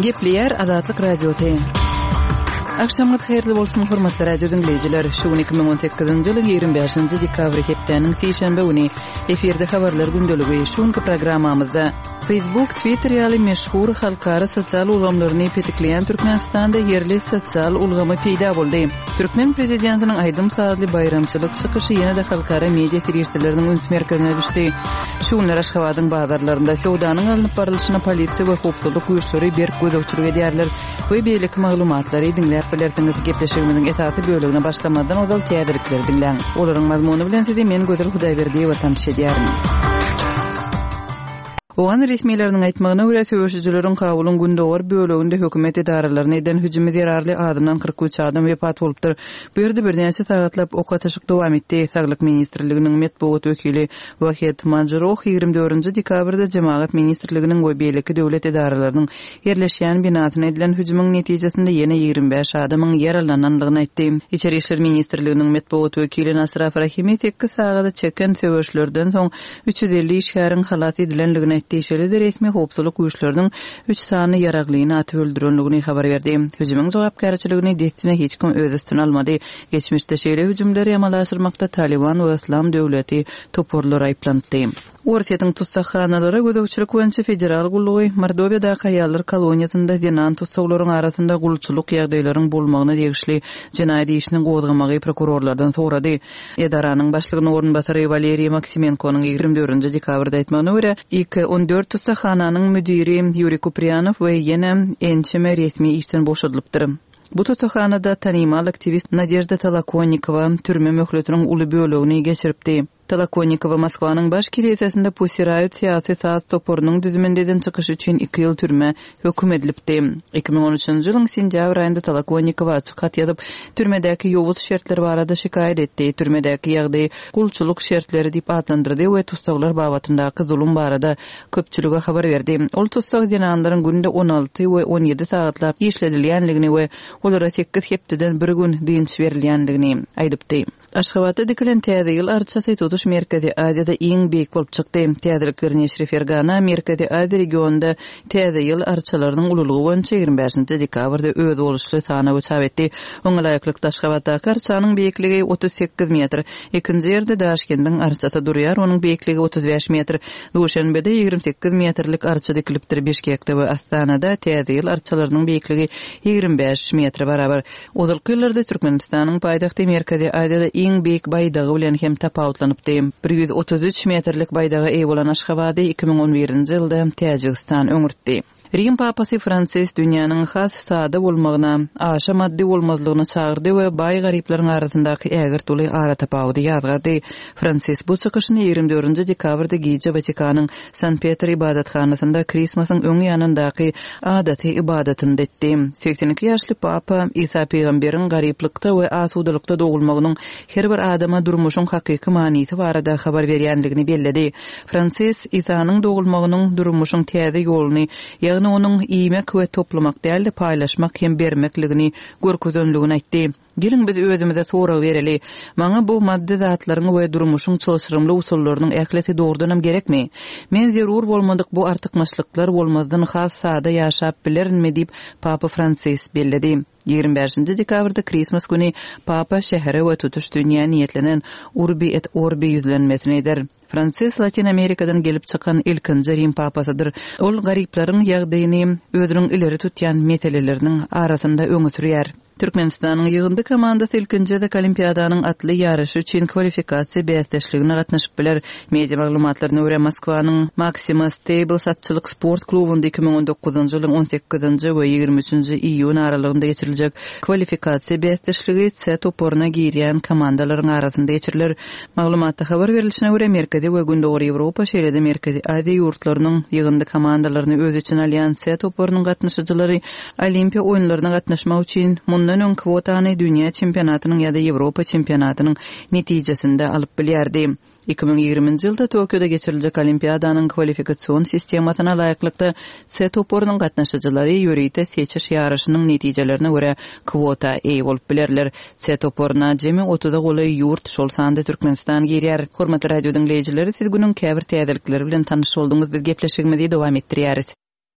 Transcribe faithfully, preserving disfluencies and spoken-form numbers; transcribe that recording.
Gepleyer Azatlyk Radiosu. Akşamlar hayırlı bolsun hormatly radio dinleyijiler. Şu iki ming on sekizinji ýylyň ýygrimi beşinji dekabry hepdeniň seýşembe güni eferde habarlar gündöligi şuňky programmamyzda Facebook, Twitter ýaly meşhur halkara sosial ulgamlaryny petikleýän Türkmenistanda yerli sosial ulgamy peýda boldy. Türkmen prezidentiniň aýdym saatly bayramçylyk çykyşy ýene-de halkara media serwisleriniň üns merkezine düşdi. Şuňlar Aşgabatyň bazarlarynda sowdanyň alınıp barylşyna polisiýa we howpsuzlyk güýçleri berk gözükçülük edýärler. Bu beýlik maglumatlary dinläp bilerdiňiz. Gepleşigimiziň esasy bölügine başlamadan ozal täzelikler bilen. Olaryň mazmuny bilen sizi men Gözel Hudaýberdiýew tanış edýärim. Oğan resmilerinin aýtmagyna görä söwüşçüleriň kabulyň gündogor bölегinde hökümet idaralaryna eden hüjümi zerarly adamdan kırk üç adam wepat bolupdyr. Bu ýerde bir näçe sagatlap ok ataşyk dowam etdi. Saglyk ministrliginiň medeniýet wekili Wahid Manjurow ýygrimi dördünji dekabrda Jemaat ministrliginiň we beýleki döwlet idaralarynyň ýerleşýän binasyna edilen hüjümüň netijesinde ýene ýygrimi beş adamyň ýaralananlygyny aýtdy. İçeri işler ministrliginiň medeniýet wekili Nasraf Rahimi sekiz sagada çeken söwüşlerden soň üç yüz elli işgäriň halat edilenligini Teşelede resmi howpsuzlyk güýçleriniň üç sany ýaraglygyny atyp öldürenligini habar berdi. Hüjümüň jogapkärçiligini destine hiç kim öz üstüne almady. Geçmişde şeýle hüjümleri amalaşdyrmakda Taliban we Islam döwleti toporlary aýplandy. Orsiýetiň tutsakhanalary gözükçülük boýunça federal gullugy Mordowiyada haýallar koloniýasynda denan tutsaglaryň arasynda gulçuluk ýagdaýlaryň bolmagyna degişli jinaýat işini gozgamagy prokurorlardan sorady. Edaranyň başlygynyň ornbasary Valeriy Maksimenko'nyň ýygrimi dördünji dekabrda aýtmagyna görä, iki on dört tutsakhananyň müdiri Yuri Kupryanov we ýene ençeme resmi işden boşadylypdyr. Bu tutsakhanada tanymal aktivist Nadezhda Tolokonnikova türme möhletiniň uly bölegini geçiripdi. Tolokonnikova Moskwanyň baş kilesesinde Pusirayut syýasy saz toporunyň düzümindeden çykyş üçin iki ýyl türme höküm edilipdi. iki ming on üçinji ýylyň sentýabr aýynda Tolokonnikova açyk hat ýazyp türmedäki ýowuz şertler barada şikaýet etdi. Türmedäki ýagdaý gulçuluk şertleri diýip adlandyrdy we tutsaglar babatyndaky zulum barada köpçülige habar berdi. Ol tutsag dinanlaryň günde on alty we on ýedi sagatlap işledilýänligini we olara sekiz hepdeden bir gün dynç berilýänligini aýdypdy. Aşgabatda dikilen täze ýyl arçasy tutuş merkezi Aziýada iň beýik bolup çykdy. Täzelikler Neşri Fergana merkezi Aziýa regionunda täze ýyl arçalarynyň ululugy boýunça ýygrimi beşinji dekabrda öz boluşly sana göçäp etdi. Oňa laýyklykda Aşgabatda arçanyň beýikligi otuz sekiz metr. Ikinji ýerde Daşkendiň arçasy durýar, onuň beýikligi otuz beş metr. Duşanbede ýygrimi sekiz metrlik arça dikilipdir. Bişkekde we Astanada täze ýyl arçalarynyň beýikligi ýygrimi beş metr barabar. Uzalky ýyllarda Türkmenistanyň paýtagty merkezi Aziýada iň beýik baýdagy bilen hem tapawutlanypdy. bir yüz otuz üç metrlik baýdaga eý bolan Aşgabady iki ming on birinji ýylda Täjikistan öňürtdi. Rim papasy Fransis dünýäniň has sada bolmagyna, aşa maddi bolmazlygyna çagyrdy we baý garyplaryň arasyndaky ägir tuly ara tapawdy ýazgardy. Fransis bu çykyşyny ýygrimi dördünji dekabrda Giza Watikanyň Sankt Peter ibadathanasynda Krismasyň öňü ýanyndaky adaty ibadatynda etdi. seksen iki ýaşly papa İsa peýgamberiň garyplykda we asudalykda dogulmagynyň her bir adama durmuşyň hakyky manysy barada habar berýänligini belledi. Fransis İsa'nyň dogulmagynyň durmuşyň täze ýoluny, ýagny onuň iýmek we toplamak däl, paýlaşmak hem bermekligini görkezönligini aýtdy. Gelin biz özümize sorak bereli. Maňa bu maddi zatlaryň we durmuşyň çylşyrymly usullarynyň ähleti doğrudanam gerekmi? Men zerur bolmadyk bu artykmaçlyklar bolmazdan has sada ýaşap bilernmi diýip Papa Fransis belledi. ýygrimi beşinji dekabrda Krismas güni Papa şäheri we tutuş dünýä niýetlenen Urbi et Orbi ýüzlenmesini eder. Fransis Latin Amerikadan gelip çykan ilkinji Rim papasydyr. Ol garyplaryň ýagdaýyny özüniň ileri tutýan meseleleriniň arasynda öňe sürýär. Türkmenistanyň ýygyndy komandasy ilkinji olimpiadanyň atly ýarşy üçin kwalifikasiýa beýleşligine gatnaşyp biler. Media maglumatlaryna görä Moskwanyň Maxima Stable satçylyk sport klubunda iki ming on dokuzunji ýylyň on sekizinji we ýygrimi üçinji iýun aralygynda geçiriljek kwalifikasiýa beýleşligi C toporuna girýän komandalaryň arasynda geçirilir. Maglumatda habar berilişine görä Merkezi we Gündogor Ýewropa şeýlede Merkezi Aziýa ýurtlarynyň ýygyndy komandalaryny öz için alýan C toporunyň gatnaşyjylary Olimpiýa oýunlaryna gatnaşmak üçin Bundan öň kwotany dünýä çempionatynyň ýa-da Ýewropa çempionatynyň netijesinde alyp bilýärdi. iki ming ýygrimiňji ýylda Tokioda geçiriljek olimpiadanyň kwalifikasiýon sistemasyna laýyklykda C toporunyň gatnaşyjylary ýöreýte seçiş ýarşynyň netijelerine görä kwota eý bolup bilerler. C toporuna jemi otuza goly ýurt şol sanda Türkmenistan girýär. Hormatly radio dinleýijileri, siz günüň käbir täzelikleri bilen tanyş boldyňyz. Biz gepleşigimizi dowam etdirýäris.